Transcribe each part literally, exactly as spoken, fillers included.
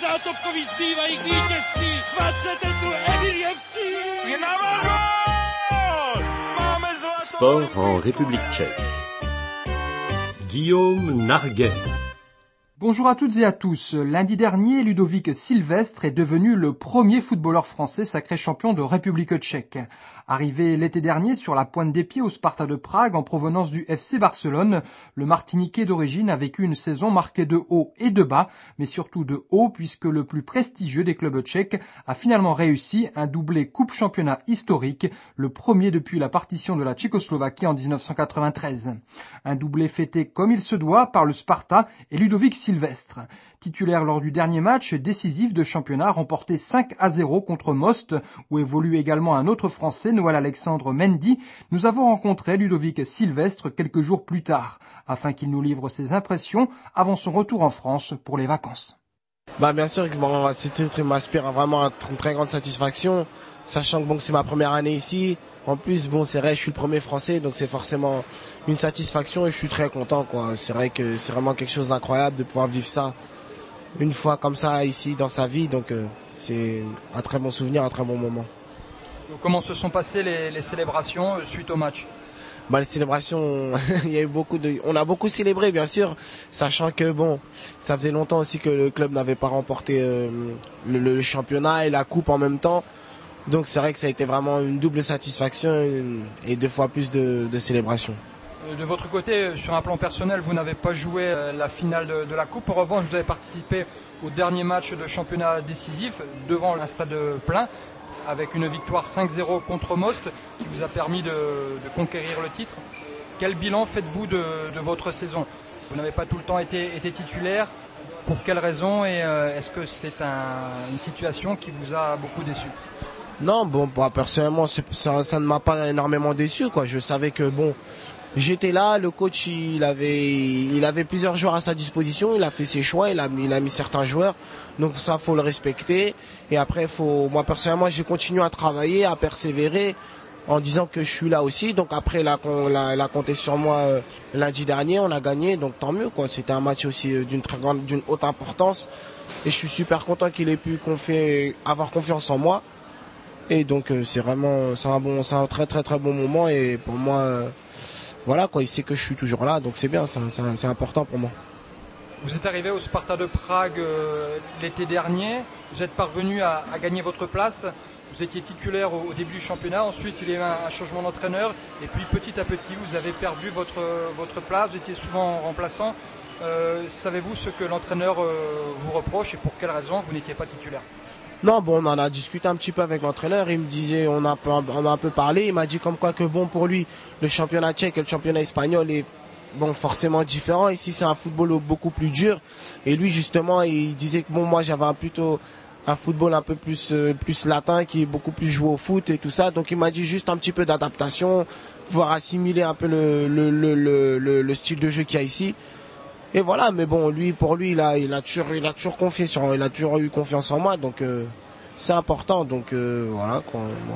násobkový zbývají k vítězství dvacet Emilievský. Je na Sport en République tchèque. Guillaume Narguet. Bonjour à toutes et à tous. Lundi dernier, Ludovic Silvestre est devenu le premier footballeur français sacré champion de République tchèque. Arrivé l'été dernier sur la pointe des pieds au Sparta de Prague en provenance du F C Barcelone, le Martiniquais d'origine a vécu une saison marquée de hauts et de bas, mais surtout de hauts puisque le plus prestigieux des clubs tchèques a finalement réussi un doublé coupe-championnat historique, le premier depuis la partition de la Tchécoslovaquie en dix-neuf cent quatre-vingt-treize. Un doublé fêté comme il se doit par le Sparta et Ludovic Silvestre. Titulaire lors du dernier match décisif de championnat remporté cinq à zéro contre Most, où évolue également un autre Français, Noël Alexandre Mendy, nous avons rencontré Ludovic Silvestre quelques jours plus tard, afin qu'il nous livre ses impressions avant son retour en France pour les vacances. Bah bien sûr que bon, ce titre m'inspire vraiment une très grande satisfaction, sachant que bon, c'est ma première année ici. En plus, bon, c'est vrai, je suis le premier Français, donc c'est forcément une satisfaction et je suis très content, quoi. C'est vrai que c'est vraiment quelque chose d'incroyable de pouvoir vivre ça une fois comme ça ici dans sa vie, donc euh, c'est un très bon souvenir, un très bon moment. Comment se sont passées les, les célébrations suite au match ? Bah, les célébrations, il y a eu beaucoup de, on a beaucoup célébré, bien sûr, sachant que bon, ça faisait longtemps aussi que le club n'avait pas remporté euh, le, le championnat et la coupe en même temps. Donc c'est vrai que ça a été vraiment une double satisfaction et deux fois plus de, de célébrations. De votre côté, sur un plan personnel, vous n'avez pas joué la finale de, de la Coupe. En revanche, vous avez participé au dernier match de championnat décisif devant un stade plein avec une victoire cinq zéro contre Most qui vous a permis de, de conquérir le titre. Quel bilan faites-vous de, de votre saison ? Vous n'avez pas tout le temps été, été titulaire. Pour quelles raisons et euh, est-ce que c'est un, une situation qui vous a beaucoup déçu ? Non, bon, bah, personnellement, ça, ça ne m'a pas énormément déçu, quoi. Je savais que bon, j'étais là, le coach, il avait, il avait plusieurs joueurs à sa disposition, il a fait ses choix, il a, il a mis certains joueurs, donc ça, faut le respecter. Et après, faut, moi personnellement, j'ai continué à travailler, à persévérer, en disant que je suis là aussi. Donc après, là, elle a, elle a compté sur moi euh, lundi dernier, on a gagné, donc tant mieux, quoi. C'était un match aussi euh, d'une très grande, d'une haute importance, et je suis super content qu'il ait pu confier, avoir confiance en moi. Et donc euh, c'est vraiment c'est un bon c'est un très très très bon moment et pour moi euh, voilà quoi, il sait que je suis toujours là, donc c'est bien, c'est, c'est, c'est important pour moi. Vous êtes arrivé au Sparta de Prague euh, l'été dernier, vous êtes parvenu à, à gagner votre place, vous étiez titulaire au, au début du championnat, ensuite il y a eu un, un changement d'entraîneur et puis petit à petit vous avez perdu votre votre place, vous étiez souvent remplaçant. Euh, savez-vous ce que l'entraîneur euh, vous reproche et pour quelles raisons vous n'étiez pas titulaire ? Non, bon, on en a discuté un petit peu avec l'entraîneur. Il me disait, on a, on a un peu parlé. Il m'a dit comme quoi que bon, pour lui, le championnat tchèque et le championnat espagnol est bon forcément différent. Ici, c'est un football beaucoup plus dur. Et lui, justement, il disait que bon, moi, j'avais un, plutôt un football un peu plus euh, plus latin, qui est beaucoup plus joué au foot et tout ça. Donc, il m'a dit juste un petit peu d'adaptation, pouvoir assimiler un peu le le le le, le, le style de jeu qu'il y a ici. Et voilà, mais bon, lui, pour lui, il a, il a toujours, il a toujours confié sur, il a toujours eu confiance en moi, donc euh, c'est important. Donc euh, voilà, quoi. Bon,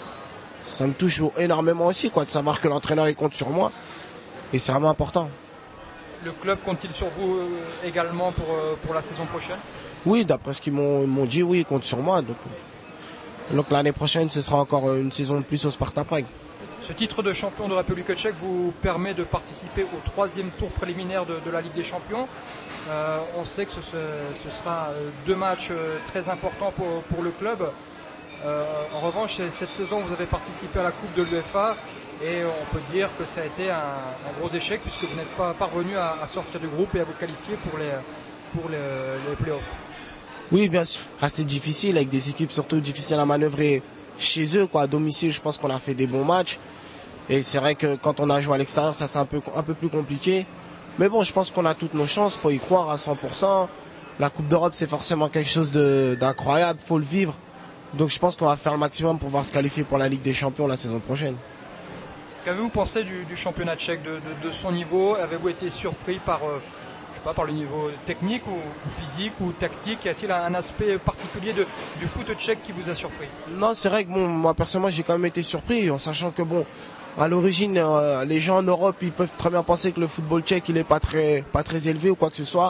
ça me touche énormément aussi, quoi, de savoir que l'entraîneur il compte sur moi, et c'est vraiment important. Le club compte-t-il sur vous euh, également pour euh, pour la saison prochaine ? Oui, d'après ce qu'ils m'ont, m'ont dit, oui, ils comptent sur moi. Donc, donc l'année prochaine, ce sera encore une saison de plus au Sparta Prague. Ce titre de champion de République tchèque vous permet de participer au troisième tour préliminaire de, de la Ligue des Champions. Euh, on sait que ce, ce sera deux matchs très importants pour, pour le club. Euh, en revanche, cette saison, vous avez participé à la Coupe de l'UEFA et on peut dire que ça a été un, un gros échec puisque vous n'êtes pas parvenu à, à sortir du groupe et à vous qualifier pour les, pour les, les playoffs. Oui, bien sûr. Assez difficile, avec des équipes surtout difficiles à manœuvrer chez eux, quoi. À domicile, je pense qu'on a fait des bons matchs. Et c'est vrai que quand on a joué à l'extérieur, ça c'est un peu, un peu plus compliqué. Mais bon, je pense qu'on a toutes nos chances, faut y croire à cent pour cent. La Coupe d'Europe, c'est forcément quelque chose de, d'incroyable, faut le vivre. Donc je pense qu'on va faire le maximum pour pouvoir se qualifier pour la Ligue des Champions la saison prochaine. Qu'avez-vous pensé du, du championnat tchèque, de, de, de son niveau ? Avez-vous été surpris par, euh, je sais pas, par le niveau technique ou, ou physique ou tactique ? Y a-t-il un, un aspect particulier de, du foot tchèque qui vous a surpris ? Non, c'est vrai que bon, moi personnellement, j'ai quand même été surpris en sachant que bon, à l'origine, euh, les gens en Europe, ils peuvent très bien penser que le football tchèque, il est pas très, pas très élevé ou quoi que ce soit.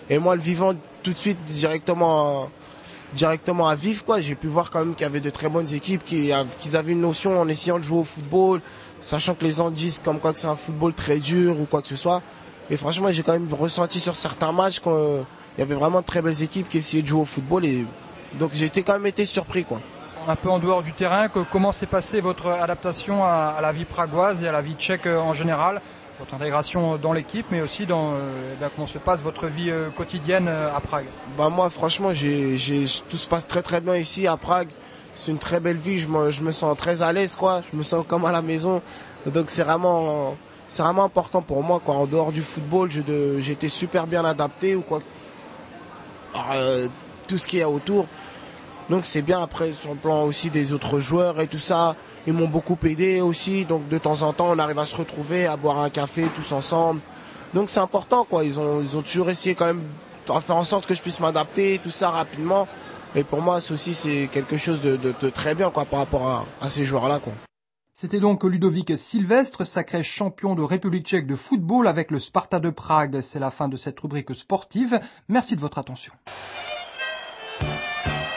Et moi, le vivant tout de suite directement, directement à vivre, quoi. J'ai pu voir quand même qu'il y avait de très bonnes équipes, qui, qu'ils avaient une notion en essayant de jouer au football, sachant que les gens disent comme quoi que c'est un football très dur ou quoi que ce soit. Mais franchement, j'ai quand même ressenti sur certains matchs qu'il y avait vraiment de très belles équipes qui essayaient de jouer au football. Et donc j'ai été quand même été surpris, quoi. Un peu en dehors du terrain, que, comment s'est passée votre adaptation à, à la vie pragoise et à la vie tchèque en général, votre intégration dans l'équipe, mais aussi dans euh, ben, comment se passe votre vie euh, quotidienne euh, à Prague? Bah moi, franchement, j'ai, j'ai, tout se passe très très bien ici à Prague. C'est une très belle vie, je me, je me sens très à l'aise, quoi. Je me sens comme à la maison. Donc c'est vraiment, c'est vraiment important pour moi, quoi. En dehors du football, je de, j'ai été super bien adapté ou quoi. Euh, tout ce qu'il y a autour. Donc c'est bien. Après, sur le plan aussi des autres joueurs et tout ça, ils m'ont beaucoup aidé aussi. Donc de temps en temps, on arrive à se retrouver, à boire un café tous ensemble. Donc c'est important, quoi. Ils ont, ils ont toujours essayé quand même de faire en sorte que je puisse m'adapter, tout ça rapidement. Et pour moi, ceci, c'est quelque chose de, de, de très bien, quoi, par rapport à, à ces joueurs-là, quoi. C'était donc Ludovic Silvestre, sacré champion de République tchèque de football avec le Sparta de Prague. C'est la fin de cette rubrique sportive. Merci de votre attention.